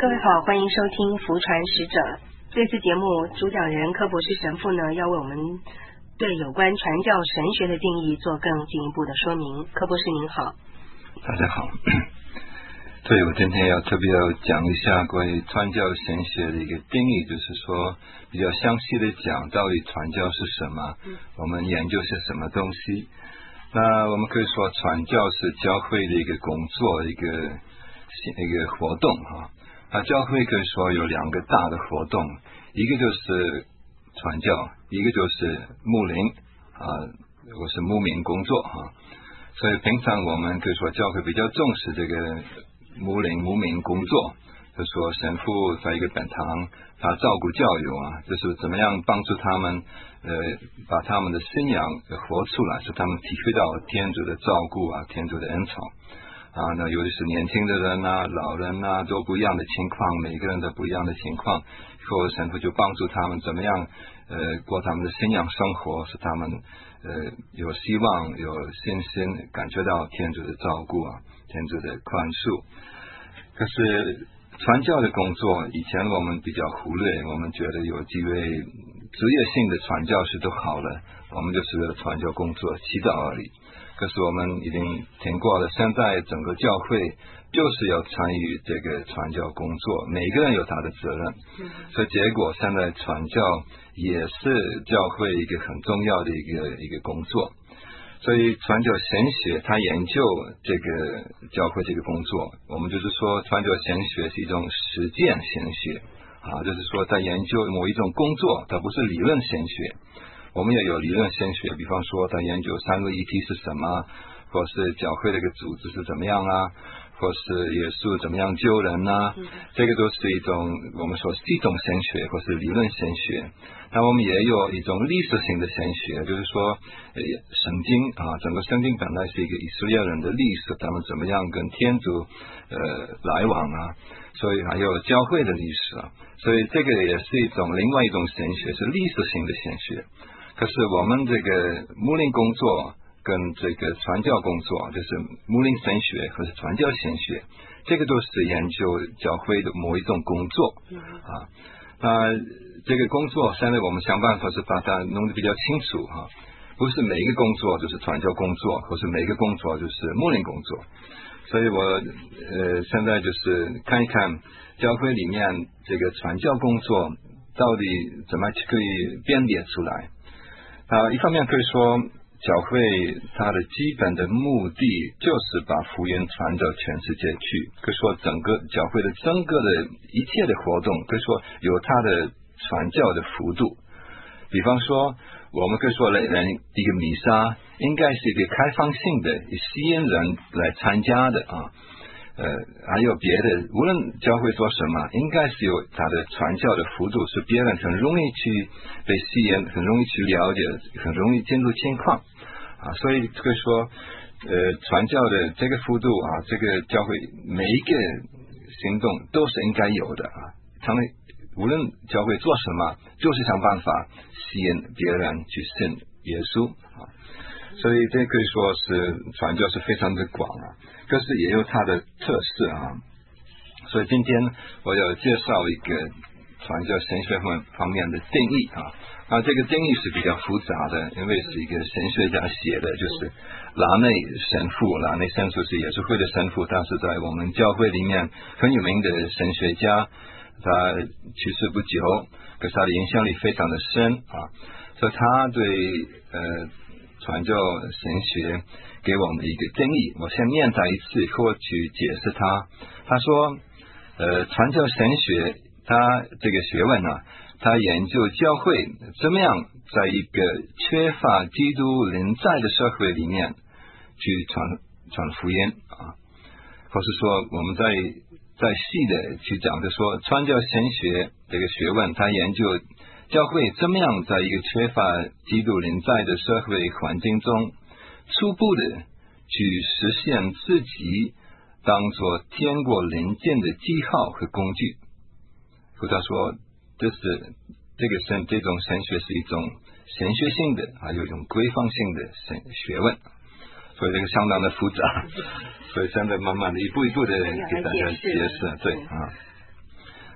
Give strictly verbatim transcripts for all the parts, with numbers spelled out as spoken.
各位好，欢迎收听福传使者。这次节目主讲人柯博士神父呢，要为我们对有关传教神学的定义做更进一步的说明。柯博士您好。 大家好。对，我今天要特别要讲一下关于传教神学的一个定义，就是说比较详细的讲到底传教是什么，嗯、我们研究是什么东西。那我们可以说传教是教会的一个工作，一个一个活动哈。那教会可以说有两个大的活动，一个就是传教，一个就是牧灵啊，或是牧民工作哈。所以平常我们可以说教会比较重视这个牧灵牧民工作，就是说神父在一个本堂，他照顾教友啊，就是怎么样帮助他们，呃，把他们的信仰活出来，使他们体会到天主的照顾啊，天主的恩宠啊。那有的是年轻的人啊，老人啊，都不一样的情况，每个人都不一样的情况，或神父就帮助他们怎么样，呃，过他们的信仰生活，使他们呃有希望、有信心，感觉到天主的照顾啊，天主的宽恕。可是传教的工作，以前我们比较忽略，我们觉得有几位职业性的传教士都好了，我们就是为了传教工作祈祷而已。可是我们已经听过了，现在整个教会就是要参与这个传教工作，每个人有他的责任，嗯、所以结果现在传教也是教会一个很重要的一个一个工作。所以传教神学他研究这个教会这个工作，我们就是说传教神学是一种实践神学啊，就是说在研究某一种工作，它不是理论神学。我们也有理论神学，比方说他研究三位一体是什么，或是教会这个组织是怎么样啊，或是耶稣怎么样救人啊，嗯、这个都是一种我们说系统神学或是理论神学。那我们也有一种历史性的神学，就是说呃圣经啊，整个圣经本来是一个以色列人的历史，他们怎么样跟天主呃来往啊，所以还有教会的历史啊，所以这个也是一种另外一种神学，是历史性的神学。可是我们这个牧灵工作跟这个传教工作，就是牧灵神学和传教神学，这个都是研究教会的某一种工作啊。那这个工作现在我们想办法是把它弄得比较清楚啊，不是每一个工作就是传教工作，或是每一个工作就是牧灵工作。所以我呃现在就是看一看教会里面这个传教工作到底怎么可以辨别出来。啊，一方面可以说教会它的基本的目的就是把福音传到全世界去，可以说整个教会的整个的一切的活动可以说有它的传教的幅度。比方说我们可以说来来一个弥撒应该是一个开放性的，吸引人来参加的啊。呃，还有别的，无论教会做什么，应该是有它的传教的幅度，是别人很容易去被吸引，很容易去了解，很容易进入情况啊。所以可以说，呃，传教的这个幅度啊，这个教会每一个行动都是应该有的啊。他们无论教会做什么，就是想办法吸引别人去信耶稣啊。所以这可以说是传教是非常的广啊，可是也有它的特色啊。所以今天我要介绍一个传教神学方面的定义啊。那这个定义是比较复杂的，因为是一个神学家写的，就是拉内神父，拉内神父是耶稣会的神父，他是在我们教会里面很有名的神学家，他去世不久，可是他的影响力非常的深啊。所以他对呃传教神学给我们一个定义，我先念他一次，或去解释他。他说，呃，传教神学，他这个学问啊，他研究教会怎么样在一个缺乏基督临在的社会里面去传传福音啊，或是说我们在在细的去讲，就说传教神学这个学问，他研究教会怎么样在一个缺乏基督临在的社会环境中，初步的去实现自己当作天国临近的记号和工具。或者说，这是这个神这种神学是一种神学性的，还有一种规范性的神学问，所以这个相当的复杂。所以现在慢慢的一步一步的给大家解释，对啊。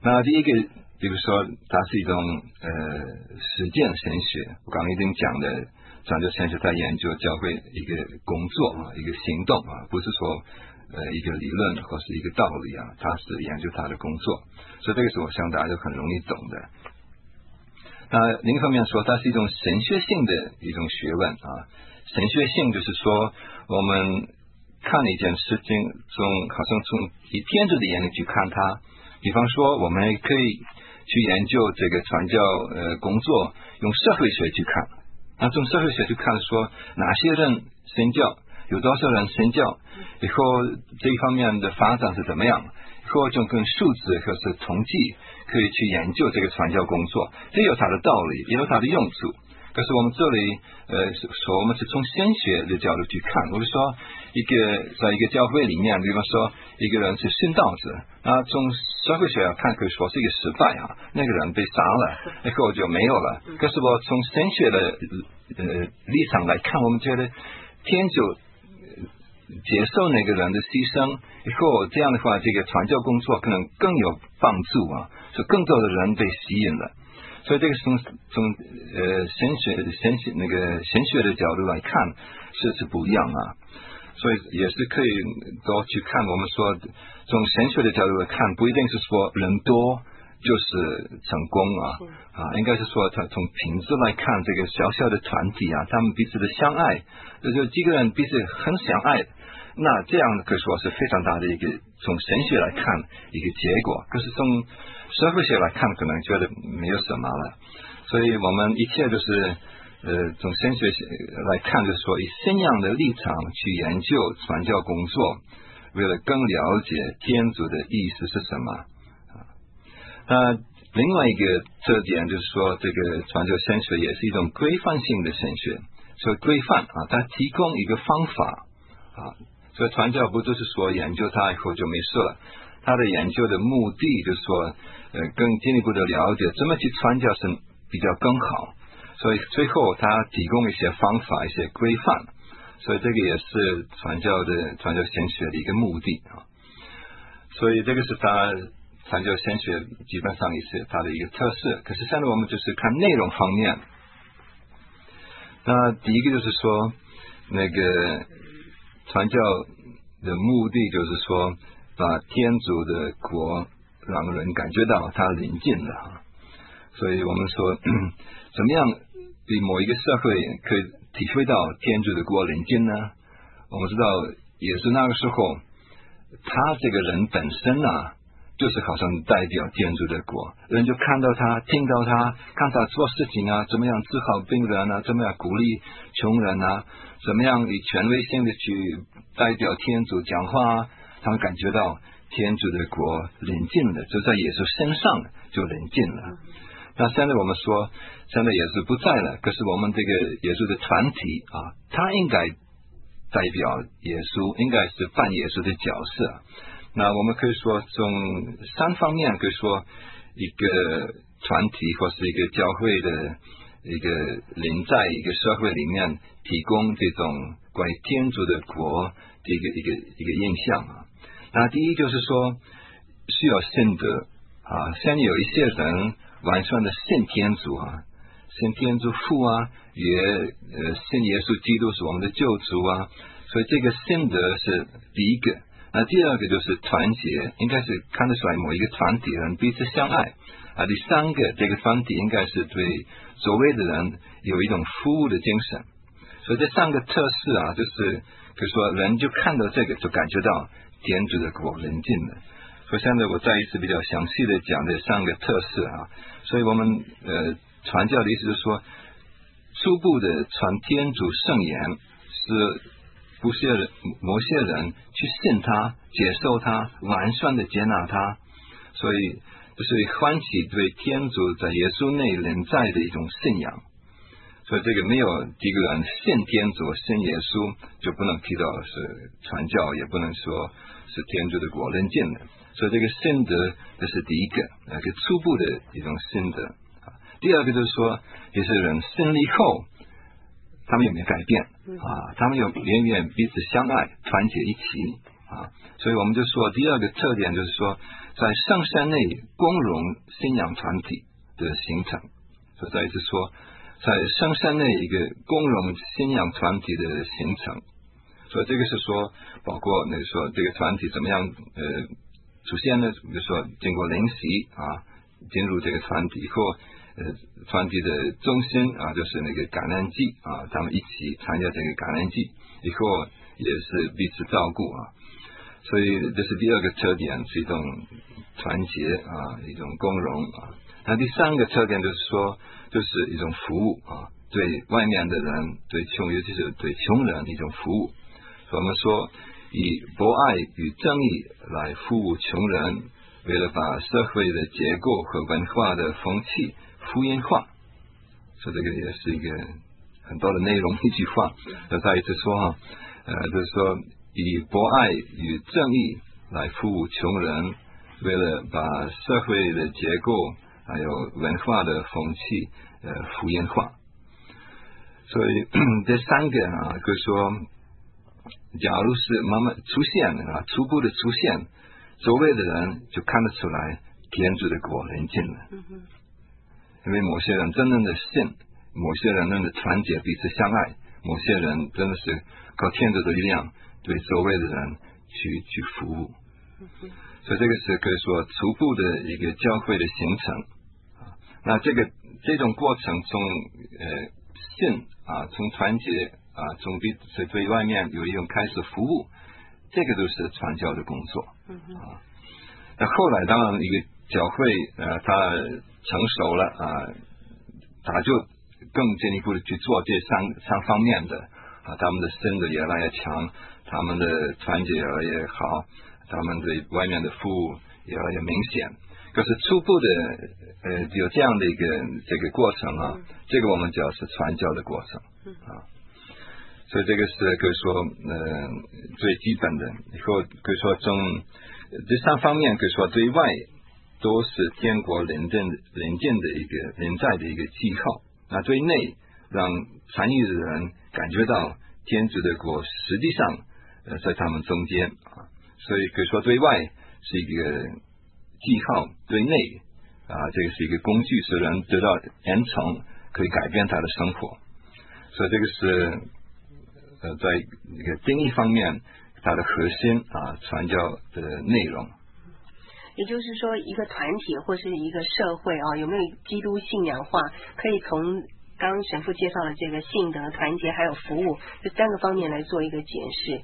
那第一个，比如说它是一种呃实践神学，我刚刚已经讲的，传教神学在研究教会一个工作啊，一个行动啊，不是说呃一个理论或是一个道理啊，它是研究它的工作，所以这个是我想大家就很容易懂的。那另一方面说，它是一种神学性的一种学问啊，神学性就是说我们看一件事情，从好像从以天主的眼里去看它。比方说，我们可以去研究这个传教呃工作，用社会学去看。那从社会学去看，说哪些人信教，有多少人信教，以后这一方面的发展是怎么样，或者跟数字或是统计可以去研究这个传教工作，这有它的道理，也有它的用处。可是我们这里呃说我们是从神学的角度去看，我是说一个在一个教会里面，比方说一个人是殉道者，那从社会学看可以说是一个失败啊，那个人被杀了，以后就没有了。可是我从神学的呃立场来看，我们觉得天主接受那个人的牺牲，以后这样的话，这个传教工作可能更有帮助啊，就更多的人被吸引了。所以这个从从呃神学神学那个神学的角度来看是是不一样啊，所以也是可以多去看。我们说从神学的角度来看，不一定是说人多就是成功啊啊，应该是说他从品质来看，这个小小的团体啊，他们彼此的相爱，就几个人彼此很相爱，那这样可以说是非常大的一个从神学来看一个结果。可是从社会学来看，可能觉得没有什么了。所以我们一切就是呃从神学来看，就是说以信仰的立场去研究传教工作，为了更了解天主的意思是什么。那另外一个特点就是说，这个传教神学也是一种规范性的神学，所以规范啊，它提供一个方法啊，所以传教不就是说研究它以后就没事了，它的研究的目的就是说呃更进一步的了解怎么去传教是比较更好，所以最后它提供一些方法一些规范，所以这个也是传教的传教神学的一个目的啊，所以这个是它传教神学基本上也是它的一个特色。可是现在我们就是看内容方面，那第一个就是说那个传教的目的就是说把天主的国让人感觉到它临近了，所以我们说怎么样比某一个社会可以体会到天主的国临近呢？我们知道也是那个时候他这个人本身啊就是好像代表天主的国，人就看到他听到他看他做事情啊，怎么样治好病人啊，怎么样鼓励穷人啊，怎么样以权威性的去代表天主讲话啊，他们感觉到天主的国临近了，就在耶稣身上就临近了。那现在我们说现在耶稣不在了，可是我们这个耶稣的团体啊，他应该代表耶稣，应该是扮耶稣的角色。那我们可以说从三方面可以说一个团体或是一个教会的一个临在一个社会里面提供这种关于天主的国的一个一个一个印象啊。那第一就是说需要信德啊，现在有一些人完全的信天主啊，信天主父啊，也呃信耶稣基督是我们的救主啊，所以这个信德是第一个。那第二个就是团结，应该是看得出来某一个团体人彼此相爱啊。第三个，这个团体应该是对周围的人有一种服务的精神。所以这三个特色啊，就是可以说人就看到这个就感觉到天主的国临近了。所以现在我再一次比较详细的讲这三个特色啊。所以我们呃传教的意思就是说，初步的传天主圣言是不是某些人去信他接受他完全的接纳他，所以就是唤起对天主在耶稣内临在的一种信仰。所以这个没有几个人信天主信耶稣就不能提到是传教，也不能说是天主的国临近的。所以这个信德这是第一个那个初步的一种信德。第二个就是说这些人信了以后他们有没有改变啊？他们有远远彼此相爱团结一起啊？所以我们就说第二个特点就是说在圣山内共融信仰团体的形成。所以再一次说，在圣山内一个共融信仰团体的形成。所以这个是说，包括那个说这个团体怎么样呃出现呢？比如说经过灵洗啊，进入这个团体以后，呃，团体的中心啊，就是那个感恩祭啊，他们一起参加这个感恩祭，以后也是彼此照顾啊。所以这是第二个特点，是一种团结啊，一种共融啊。那第三个特点就是说，就是一种服务啊，对外面的人，对穷，尤其是对穷人一种服务。所以我们说，以博爱与正义来服务穷人，为了把社会的结构和文化的风气福音化。所以这个也是一个很多的内容一句话。要再一次说哈，呃，就是说以博爱与正义来服务穷人，为了把社会的结构还有文化的风气呃福音化。所以这三个啊，就是说，假如是慢慢出现啊，初步的出现，周围的人就看得出来天主的国临近了。因为某些人真正的信，某些人真的团结彼此相爱，某些人真的是靠天主的力量对周围的人去去服务。所以这个是可以说初步的一个教会的形成。那这个这种过程从呃信啊，从团结啊，从彼此对外面有一种开始服务，这个都是传教的工作啊。那后来当然一个教会呃它成熟了啊，他就更进一步的去做这三三方面的啊，他们的身子越来越强，他们的团结越来越好，他们对外面的服务越来越明显。可是初步的呃有这样的一个这个过程啊，这个我们叫是传教的过程啊。所以这个是可以说呃最基本的。以后可以说从这三方面可以说对外都是天国临近临近的一个临在的一个记号。那对内让参与的人感觉到天主的国实际上呃在他们中间啊。所以可以说对外是一个记号，对内啊这个是一个工具，使人得到恩宠，可以改变他的生活。所以这个是呃在一个定义方面它的核心啊传教的内容。 也就是说，一个团体或是一个社会啊，有没有基督信仰化，可以从刚刚神父介绍的这个信德、团结还有服务这三个方面来做一个解释。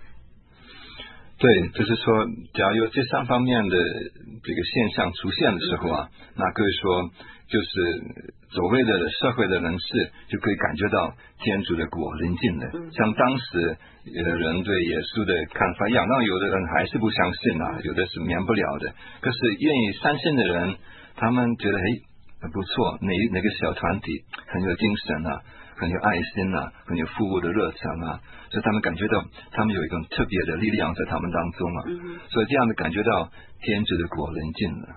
对，就是说，假如有这三方面的这个现象出现的时候啊，嗯、那可以说就是周围的社会的人士就可以感觉到天主的国临近了。嗯、像当时呃人对耶稣的看法一样，那有的人还是不相信啊，有的是免不了的。可是愿意相信的人，他们觉得哎不错，哪哪个小团体很有精神啊，很有爱心啊，很有服务的热忱啊，所以他们感觉到他们有一种特别的力量在他们当中啊，嗯、所以这样的感觉到天主的国临近了。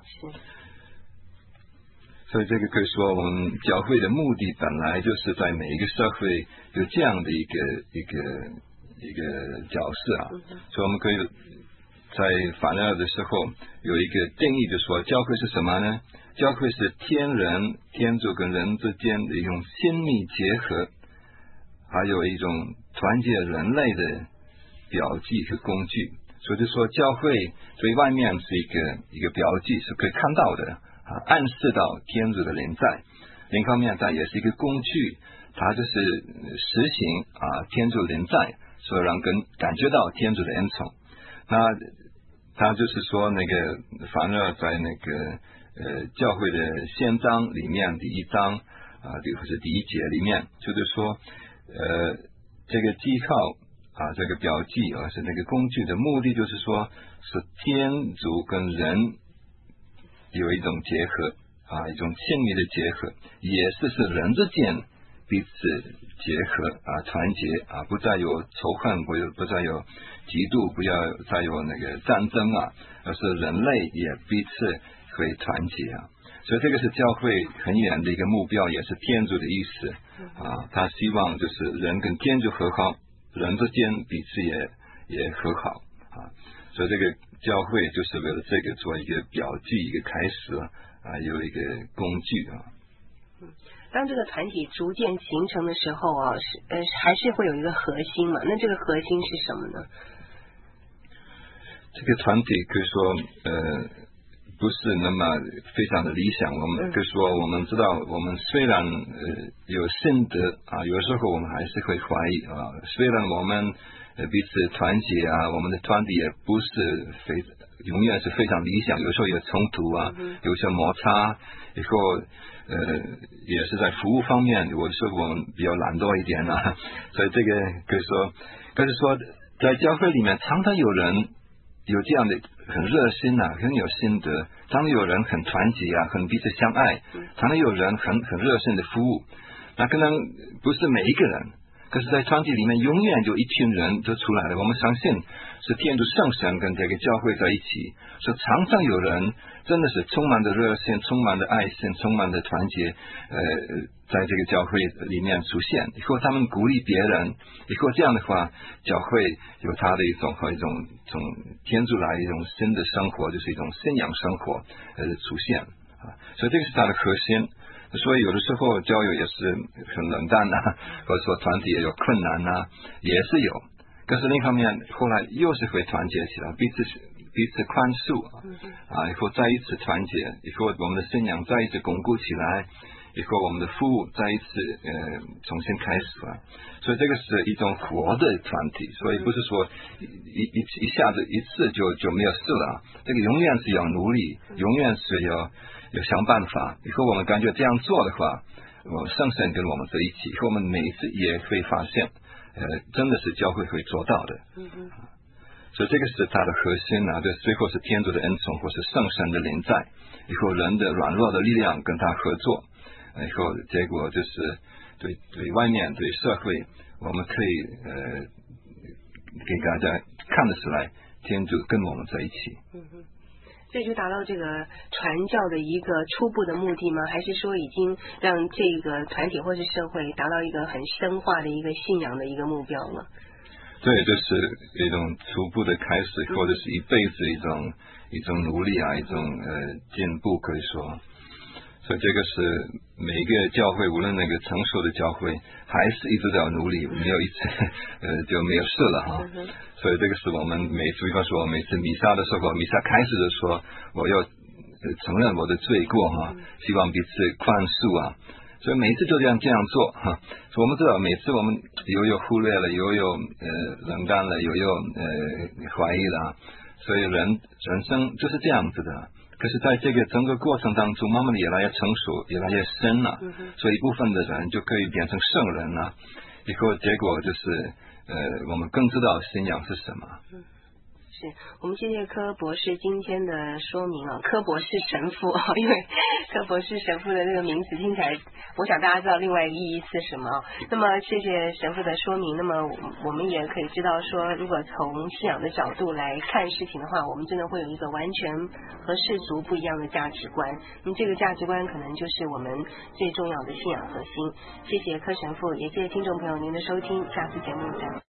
所以这个可以说，我们教会的目的本来就是在每一个社会有这样的一个一个一个角色啊，嗯、所以我们可以在法勒的时候有一个定义，就说教会是什么呢？教会是天人天主跟人之间的一种亲密结合，还有一种团结人类的标记和工具。所以就说教会对外面是一个一个标记，是可以看到的啊，暗示到天主的临在。另一方面它也是一个工具，它就是实行啊天主临在，所以让人感觉到天主的恩宠。那他就是说那个反而在那个呃教会的宪章里面第一章啊，或者第一节里面，就是说呃这个记号啊，这个标记啊，是那个工具的目的，就是说是天主跟人有一种结合啊，一种亲密的结合，也是是人之间彼此结合啊，团结啊，不再有仇恨，不有不再有嫉妒，不要再有那个战争啊，而是人类也彼此可以团结啊。所以这个是教会很远的一个目标，也是天主的意思啊。他希望就是人跟天主和好，人之间彼此也也和好啊。所以这个教会就是为了这个做一个标记，一个开始啊，有一个工具啊。 嗯，当这个团体逐渐形成的时候啊，是呃还是会有一个核心嘛？那这个核心是什么呢？ 这个团体可以说呃不是那么非常的理想，我们可以说我们知道，我们虽然呃有信德啊，有时候我们还是会怀疑啊，虽然我们呃彼此团结啊，我们的团体也不是非永远是非常理想，有时候有冲突啊，有些摩擦，以后呃也是在服务方面，有的时候我们比较懒惰一点啊，所以这个可以说，可是说在教会里面常常有人有这样的很热心啊，很有心得，常常有人很团结啊，很彼此相爱，常常有人很很热心的服务。那可能不是每一个人，可是在团体里面永远就一群人就出来了。我们相信是天主圣神跟这个教会在一起，是常常有人真的是充满着热心，充满着爱心，充满着团结，呃，在这个教会里面出现。以后他们鼓励别人，以后这样的话，教会有他的一种和一种从天主来一种新的生活，就是一种信仰生活呃出现啊。所以这个是他的核心。所以有的时候教友也是很冷淡呐、啊，或者说团体也有困难呐、啊，也是有。可是另一方面，后来又是会团结起来，彼此彼此宽恕啊，以后再一次团结，以后我们的信仰再一次巩固起来，以后我们的服务再一次呃重新开始了。所以这个是一种活的团体，所以不是说一一一下子一次就就没有事了，这个永远是要努力，永远是要要想办法。以后我们感觉这样做的话，我们圣神跟我们在一起，以后我们每一次也会发现，呃，真的是教会会做到的。嗯嗯。所以这个是它的核心啊，对，最后是天主的恩宠或是圣神的临在，以后人的软弱的力量跟他合作，以后结果就是对对外面对社会，我们可以呃给大家看得出来，天主跟我们在一起。 嗯哼。所以就达到这个传教的一个初步的目的吗？还是说已经让这个团体或是社会达到一个很深化的一个信仰的一个目标了？ 对，这是一种初步的开始，或者是一辈子一种一种努力啊，一种呃进步可以说。所以这个是每一个教会，无论那个成熟的教会，还是一直在努力，没有一次呃就没有事了哈。所以这个是我们每次，比方说每次弥撒的时候，弥撒开始的时候，我要承认我的罪过哈，希望彼此宽恕啊。所以每次就这样这样做哈。所以我们知道，每次我们有有忽略了，有有呃冷淡了，有有呃怀疑了，所以人人生就是这样子的。可是在这个整个过程当中，慢慢的越来越成熟，越来越深了，所以一部分的人就可以变成圣人了。以后结果就是呃，我们更知道信仰是什么。 是我们谢谢柯博士今天的说明啊，柯博士神父啊，因为柯博士神父的这个名字听起来，我想大家知道另外一个意义是什么。那么谢谢神父的说明，那么我们也可以知道说，如果从信仰的角度来看事情的话，我们真的会有一个完全和世俗不一样的价值观。那么这个价值观可能就是我们最重要的信仰核心。谢谢柯神父，也谢谢听众朋友您的收听，下次节目再会。